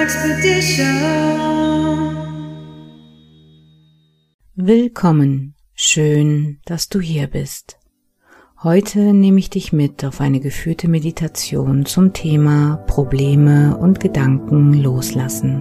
expedition. Willkommen, schön, dass du hier bist. Heute nehme ich dich mit auf eine geführte Meditation zum Thema Probleme und Gedanken loslassen.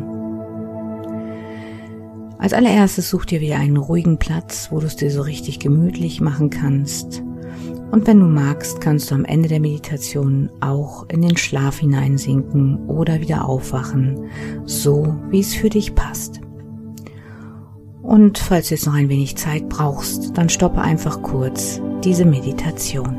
Als allererstes such dir wieder einen ruhigen Platz, wo du es dir so richtig gemütlich machen kannst. Und wenn du magst, kannst du am Ende der Meditation auch in den Schlaf hineinsinken oder wieder aufwachen, so wie es für dich passt. Und falls du jetzt noch ein wenig Zeit brauchst, dann stoppe einfach kurz diese Meditation.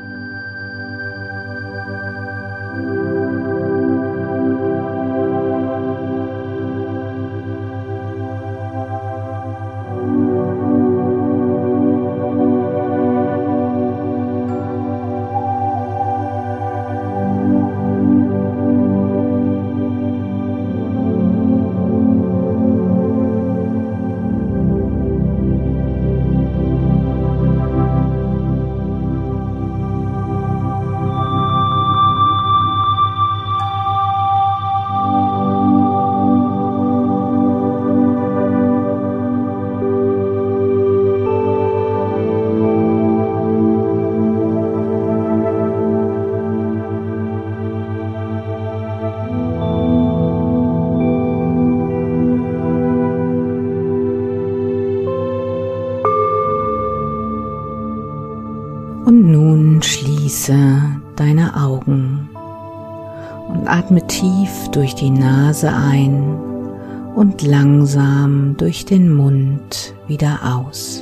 Und nun schließe deine Augen und atme tief durch die Nase ein und langsam durch den Mund wieder aus.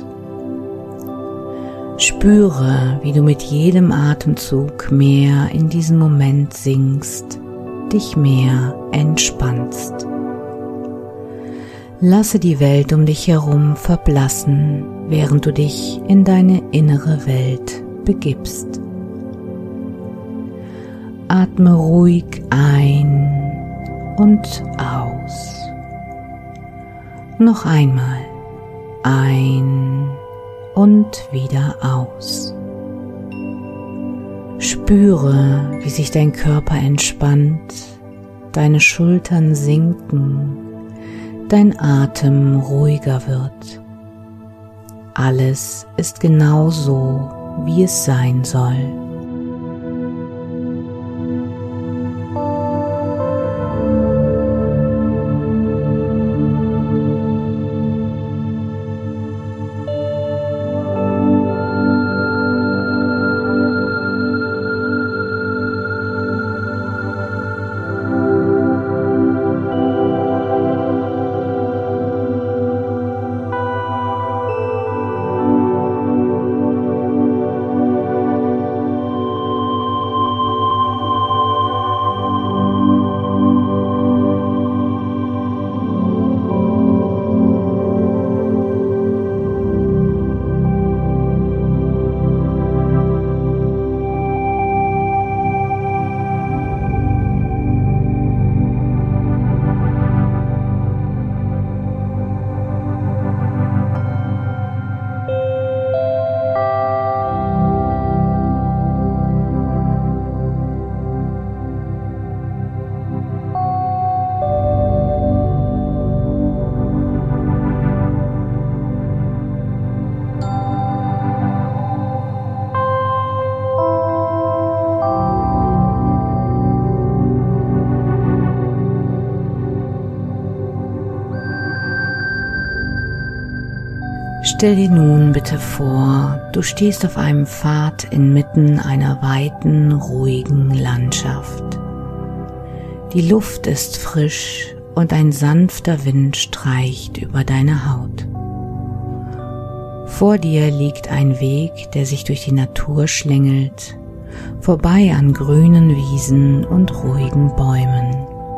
Spüre, wie du mit jedem Atemzug mehr in diesen Moment sinkst, dich mehr entspannst. Lasse die Welt um dich herum verblassen, während du dich in deine innere Welt begibst. Atme ruhig ein und aus. Noch einmal ein und wieder aus. Spüre, wie sich dein Körper entspannt, deine Schultern sinken, dein Atem ruhiger wird. Alles ist genau so, wie es sein soll. Stell dir nun bitte vor, du stehst auf einem Pfad inmitten einer weiten, ruhigen Landschaft. Die Luft ist frisch und ein sanfter Wind streicht über deine Haut. Vor dir liegt ein Weg, der sich durch die Natur schlängelt, vorbei an grünen Wiesen und ruhigen Bäumen.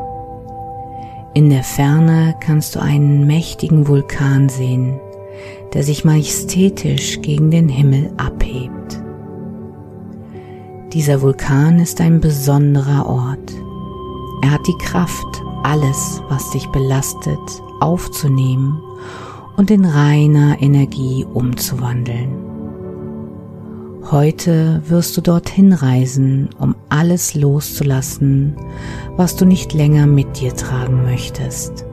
In der Ferne kannst du einen mächtigen Vulkan sehen, der sich majestätisch gegen den Himmel abhebt. Dieser Vulkan ist ein besonderer Ort. Er hat die Kraft, alles, was dich belastet, aufzunehmen und in reiner Energie umzuwandeln. Heute wirst du dorthin reisen, um alles loszulassen, was du nicht länger mit dir tragen möchtest.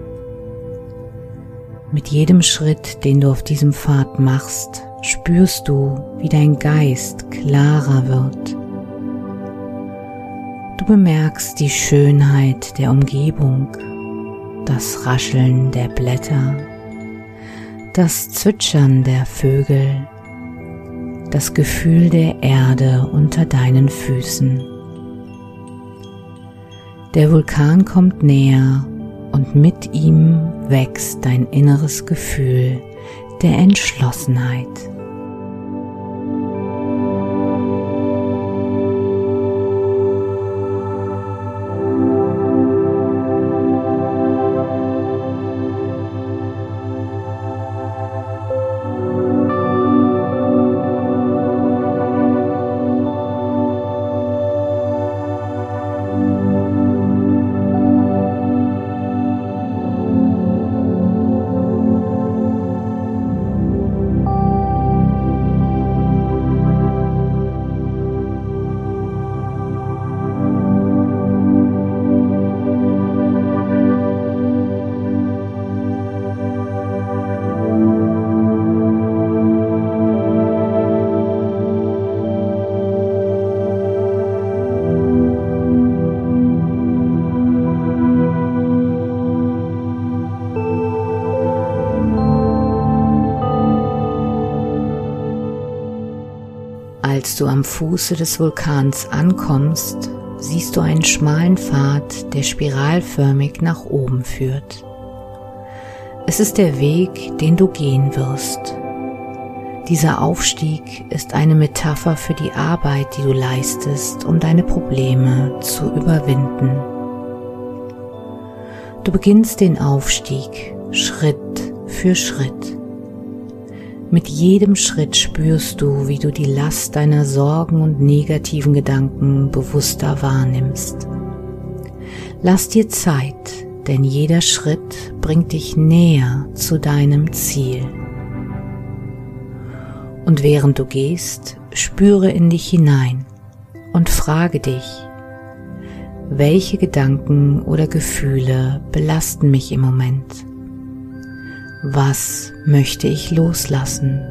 Mit jedem Schritt, den du auf diesem Pfad machst, spürst du, wie dein Geist klarer wird. Du bemerkst die Schönheit der Umgebung, das Rascheln der Blätter, das Zwitschern der Vögel, das Gefühl der Erde unter deinen Füßen. Der Vulkan kommt näher und mit ihm wächst dein inneres Gefühl der Entschlossenheit. Als du am Fuße des Vulkans ankommst, siehst du einen schmalen Pfad, der spiralförmig nach oben führt. Es ist der Weg, den du gehen wirst. Dieser Aufstieg ist eine Metapher für die Arbeit, die du leistest, um deine Probleme zu überwinden. Du beginnst den Aufstieg Schritt für Schritt. Mit jedem Schritt spürst du, wie du die Last deiner Sorgen und negativen Gedanken bewusster wahrnimmst. Lass dir Zeit, denn jeder Schritt bringt dich näher zu deinem Ziel. Und während du gehst, spüre in dich hinein und frage dich, welche Gedanken oder Gefühle belasten mich im Moment? Was möchte ich loslassen?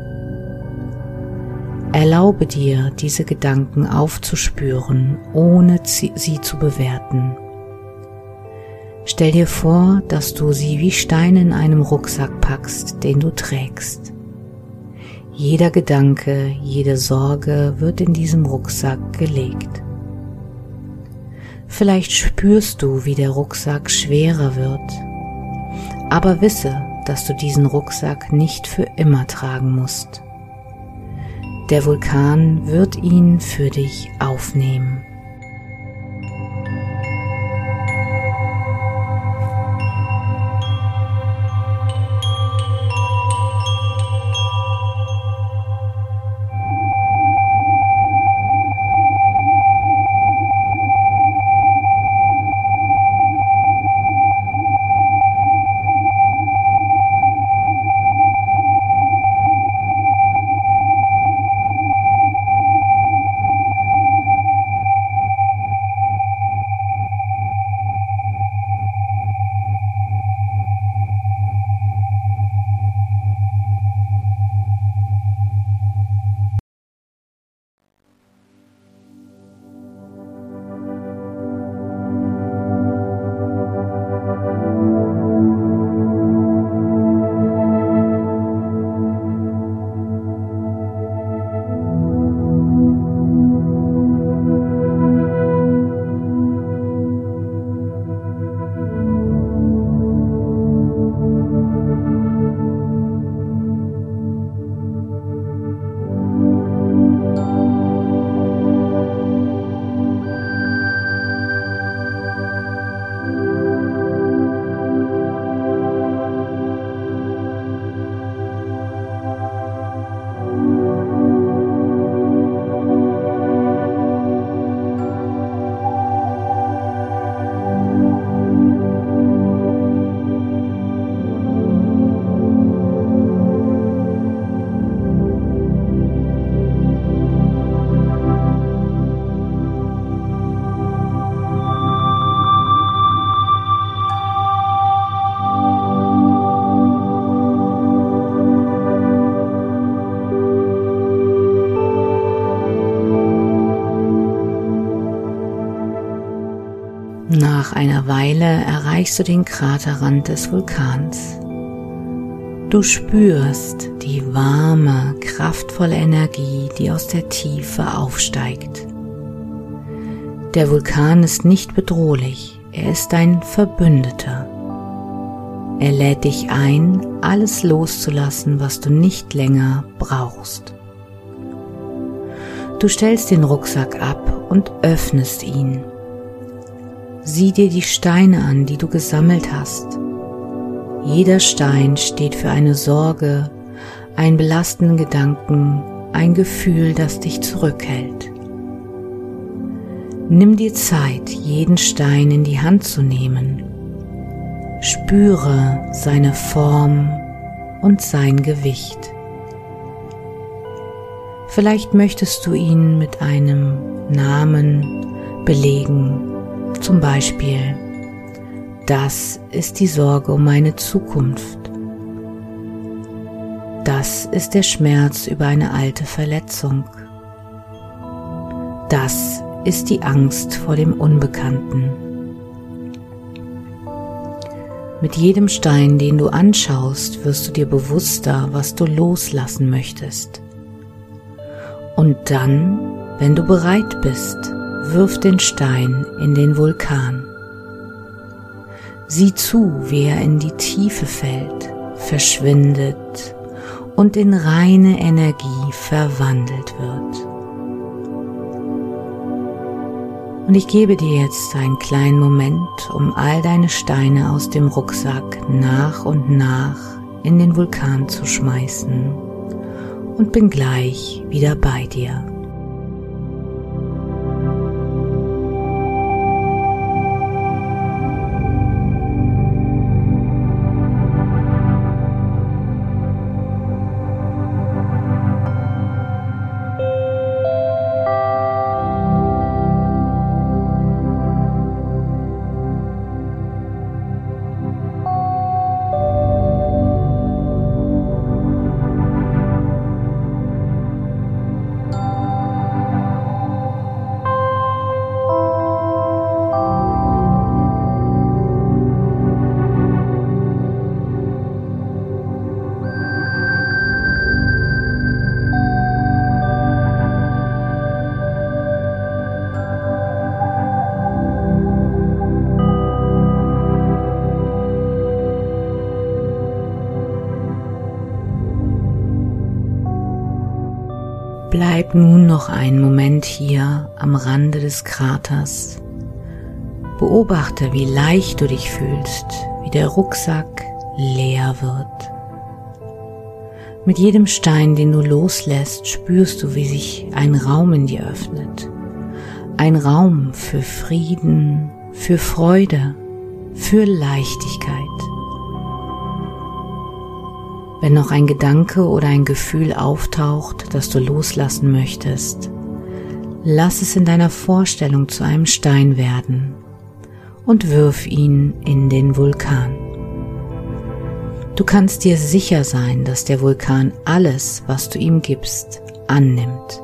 Erlaube dir, diese Gedanken aufzuspüren, ohne sie zu bewerten. Stell dir vor, dass du sie wie Steine in einem Rucksack packst, den du trägst. Jeder Gedanke, jede Sorge wird in diesem Rucksack gelegt. Vielleicht spürst du, wie der Rucksack schwerer wird, aber wisse, dass du diesen Rucksack nicht für immer tragen musst. Der Vulkan wird ihn für dich aufnehmen. Nach einer Weile erreichst du den Kraterrand des Vulkans. Du spürst die warme, kraftvolle Energie, die aus der Tiefe aufsteigt. Der Vulkan ist nicht bedrohlich, er ist ein Verbündeter. Er lädt dich ein, alles loszulassen, was du nicht länger brauchst. Du stellst den Rucksack ab und öffnest ihn. Sieh dir die Steine an, die du gesammelt hast. Jeder Stein steht für eine Sorge, einen belastenden Gedanken, ein Gefühl, das dich zurückhält. Nimm dir Zeit, jeden Stein in die Hand zu nehmen. Spüre seine Form und sein Gewicht. Vielleicht möchtest du ihn mit einem Namen belegen, zum Beispiel: Das ist die Sorge um meine Zukunft. Das ist der Schmerz über eine alte Verletzung. Das ist die Angst vor dem Unbekannten. Mit jedem Stein, den du anschaust, wirst du dir bewusster, was du loslassen möchtest. Und dann, wenn du bereit bist, wirf den Stein in den Vulkan. Sieh zu, wie er in die Tiefe fällt, verschwindet und in reine Energie verwandelt wird. Und ich gebe dir jetzt einen kleinen Moment, um all deine Steine aus dem Rucksack nach und nach in den Vulkan zu schmeißen und bin gleich wieder bei dir. Bleib nun noch einen Moment hier am Rande des Kraters. Beobachte, wie leicht du dich fühlst, wie der Rucksack leer wird. Mit jedem Stein, den du loslässt, spürst du, wie sich ein Raum in dir öffnet. Ein Raum für Frieden, für Freude, für Leichtigkeit. Wenn noch ein Gedanke oder ein Gefühl auftaucht, das du loslassen möchtest, lass es in deiner Vorstellung zu einem Stein werden und wirf ihn in den Vulkan. Du kannst dir sicher sein, dass der Vulkan alles, was du ihm gibst, annimmt.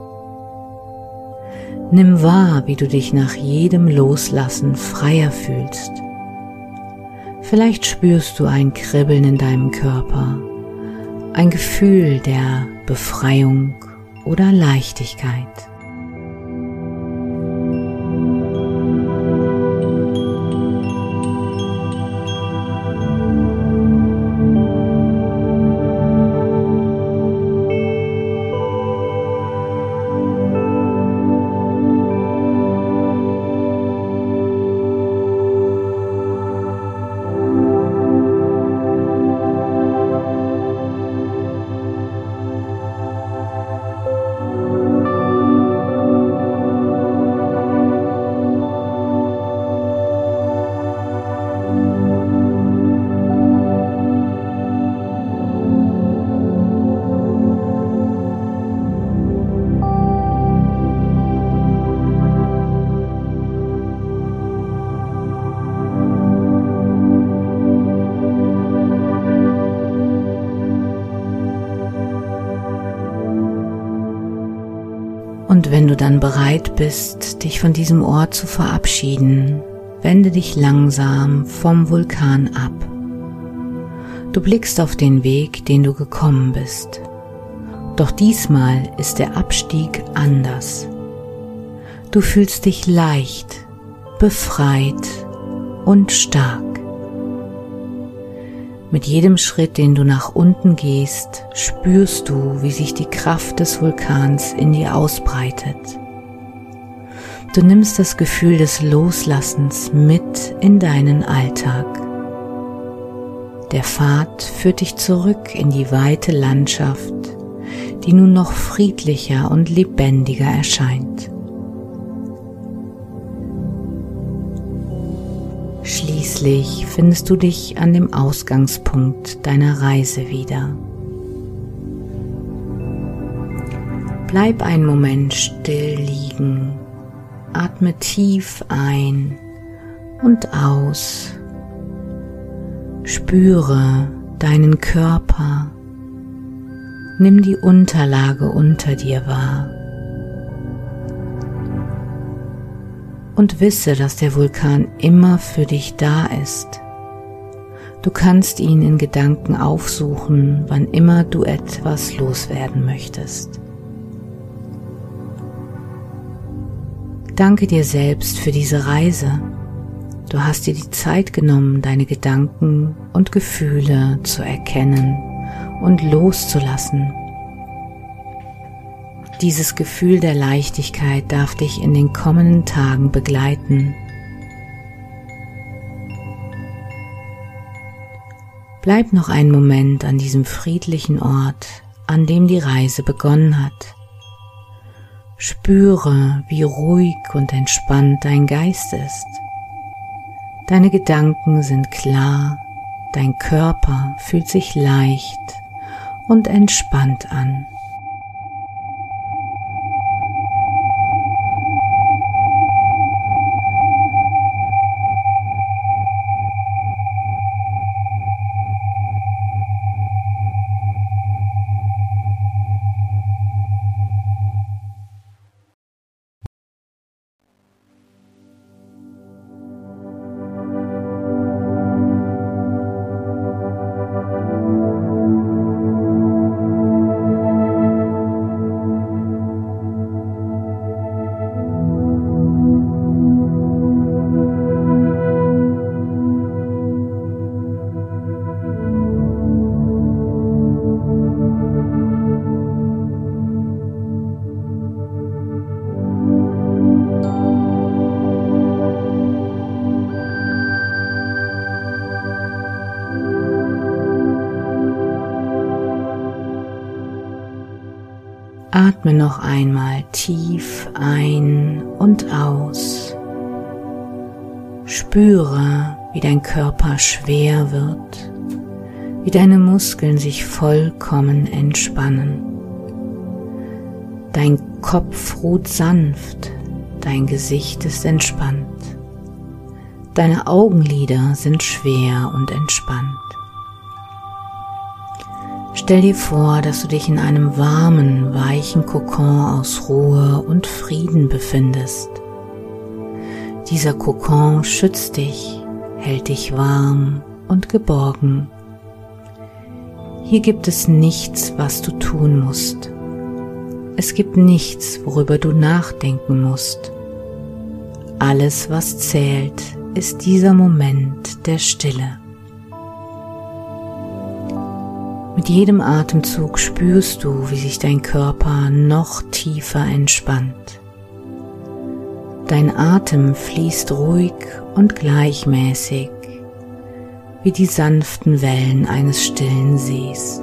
Nimm wahr, wie du dich nach jedem Loslassen freier fühlst. Vielleicht spürst du ein Kribbeln in deinem Körper, ein Gefühl der Befreiung oder Leichtigkeit. Und wenn du dann bereit bist, dich von diesem Ort zu verabschieden, wende dich langsam vom Vulkan ab. Du blickst auf den Weg, den du gekommen bist. Doch diesmal ist der Abstieg anders. Du fühlst dich leicht, befreit und stark. Mit jedem Schritt, den du nach unten gehst, spürst du, wie sich die Kraft des Vulkans in dir ausbreitet. Du nimmst das Gefühl des Loslassens mit in deinen Alltag. Der Pfad führt dich zurück in die weite Landschaft, die nun noch friedlicher und lebendiger erscheint. Schließlich findest du dich an dem Ausgangspunkt deiner Reise wieder. Bleib einen Moment still liegen, atme tief ein und aus, spüre deinen Körper, nimm die Unterlage unter dir wahr. Und wisse, dass der Vulkan immer für dich da ist. Du kannst ihn in Gedanken aufsuchen, wann immer du etwas loswerden möchtest. Danke dir selbst für diese Reise. Du hast dir die Zeit genommen, deine Gedanken und Gefühle zu erkennen und loszulassen. Dieses Gefühl der Leichtigkeit darf dich in den kommenden Tagen begleiten. Bleib noch einen Moment an diesem friedlichen Ort, an dem die Reise begonnen hat. Spüre, wie ruhig und entspannt dein Geist ist. Deine Gedanken sind klar, dein Körper fühlt sich leicht und entspannt an. Atme noch einmal tief ein und aus. Spüre, wie dein Körper schwer wird, wie deine Muskeln sich vollkommen entspannen. Dein Kopf ruht sanft, dein Gesicht ist entspannt. Deine Augenlider sind schwer und entspannt. Stell dir vor, dass du dich in einem warmen, weichen Kokon aus Ruhe und Frieden befindest. Dieser Kokon schützt dich, hält dich warm und geborgen. Hier gibt es nichts, was du tun musst. Es gibt nichts, worüber du nachdenken musst. Alles, was zählt, ist dieser Moment der Stille. Mit jedem Atemzug spürst du, wie sich dein Körper noch tiefer entspannt. Dein Atem fließt ruhig und gleichmäßig, wie die sanften Wellen eines stillen Sees.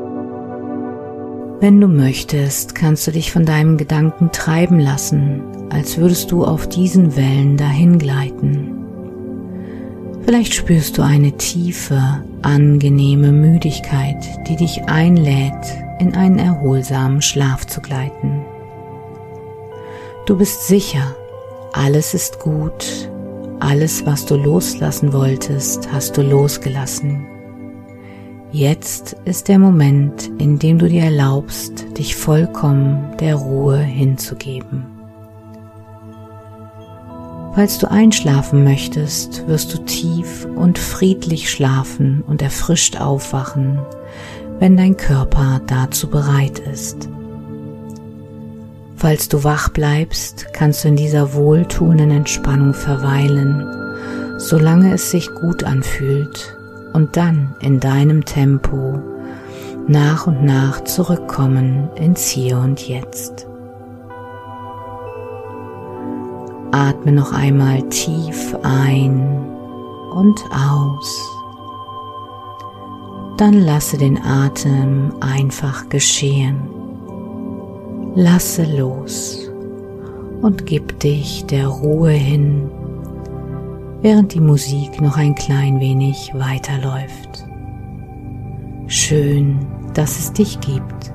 Wenn du möchtest, kannst du dich von deinen Gedanken treiben lassen, als würdest du auf diesen Wellen dahin gleiten. Vielleicht spürst du eine tiefe, angenehme Müdigkeit, die dich einlädt, in einen erholsamen Schlaf zu gleiten. Du bist sicher, alles ist gut, alles, was du loslassen wolltest, hast du losgelassen. Jetzt ist der Moment, in dem du dir erlaubst, dich vollkommen der Ruhe hinzugeben. Falls du einschlafen möchtest, wirst du tief und friedlich schlafen und erfrischt aufwachen, wenn dein Körper dazu bereit ist. Falls du wach bleibst, kannst du in dieser wohltuenden Entspannung verweilen, solange es sich gut anfühlt, und dann in deinem Tempo nach und nach zurückkommen ins Hier und Jetzt. Atme noch einmal tief ein und aus. Dann lasse den Atem einfach geschehen. Lasse los und gib dich der Ruhe hin, während die Musik noch ein klein wenig weiterläuft. Schön, dass es dich gibt.